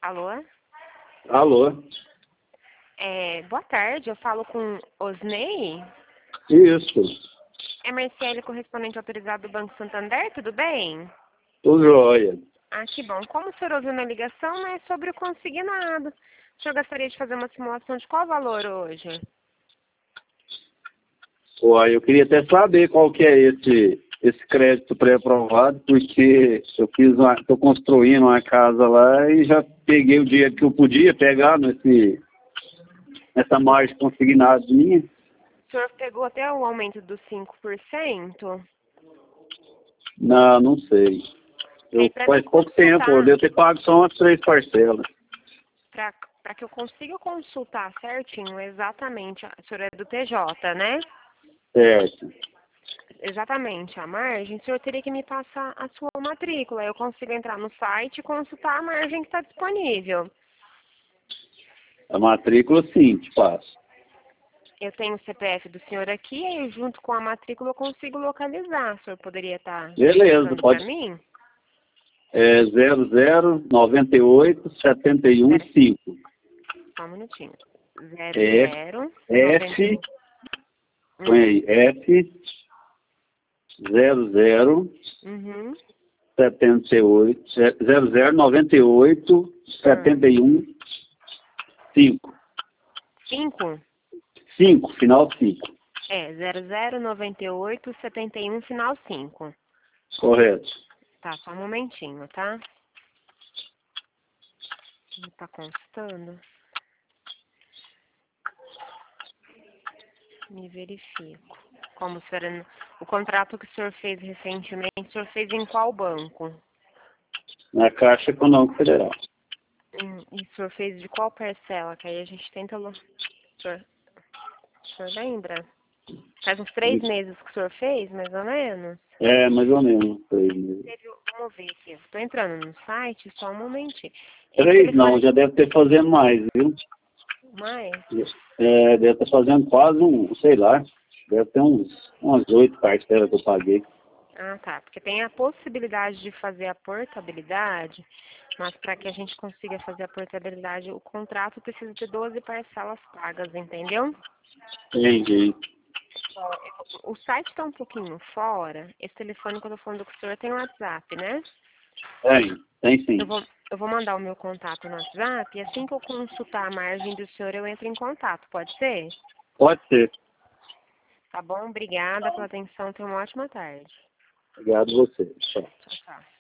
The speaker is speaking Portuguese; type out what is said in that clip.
Alô? Alô? Boa tarde, eu falo com Osnei. Isso. É Marciele, correspondente autorizado do Banco Santander, tudo bem? Tudo jóia. Ah, que bom. Como o senhor ouviu na ligação, né, sobre o consignado. O senhor gostaria de fazer uma simulação de qual valor hoje? Uai, eu queria até saber qual que é esse crédito pré-aprovado, porque estou construindo uma casa lá e já peguei o dinheiro que eu podia pegar nessa margem consignada minha. O senhor pegou até o aumento dos 5%? Não sei. Faz pouco tempo, eu devo ter pago só umas 3 parcelas. Para que eu consiga consultar certinho, exatamente, o senhor é do TJ, né? Certo. Exatamente, a margem, o senhor teria que me passar a sua matrícula. Eu consigo entrar no site e consultar a margem que está disponível. A matrícula, sim, te passo. Eu tenho o CPF do senhor aqui e junto com a matrícula eu consigo localizar. O senhor poderia estar Beleza, para mim? É 0098 71 5. Só um minutinho. F, 0091. põe aí, F 00 Uhum. 78, 0098 71 5. 5? 5, final 5. 009871, final 5. Correto. Tá, só um momentinho, tá? Não tá constando? Me verifico. Como o senhor, o contrato que o senhor fez recentemente, o senhor fez em qual banco? Na Caixa Econômica Federal. E o senhor fez de qual parcela? Que aí a gente tenta... O senhor lembra? Faz uns 3 meses que o senhor fez, mais ou menos? É, mais ou menos. Vamos ver aqui. Estou entrando no site, só um momentinho. 3 não, já deve ter fazendo mais, viu? Mais? Deve estar fazendo quase sei lá, deve ter umas 8 parcelas que eu paguei. Ah, tá. Porque tem a possibilidade de fazer a portabilidade, mas para que a gente consiga fazer a portabilidade, o contrato precisa ter 12 parcelas pagas, entendeu? Entendi. O site está um pouquinho fora. Esse telefone que eu estou falando com o senhor tem um WhatsApp, né? Tem sim. Eu vou mandar o meu contato no WhatsApp e assim que eu consultar a margem do senhor, eu entro em contato. Pode ser? Pode ser. Tá bom? Obrigada pela atenção. Tenha uma ótima tarde. Obrigado a você. Tchau. Tchau, tchau.